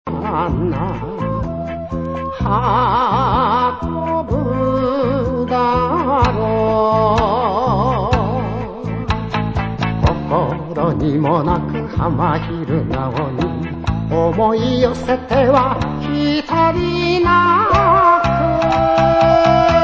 な運ぶだろう。心にもなく浜昼顔に思い寄せては一人泣く。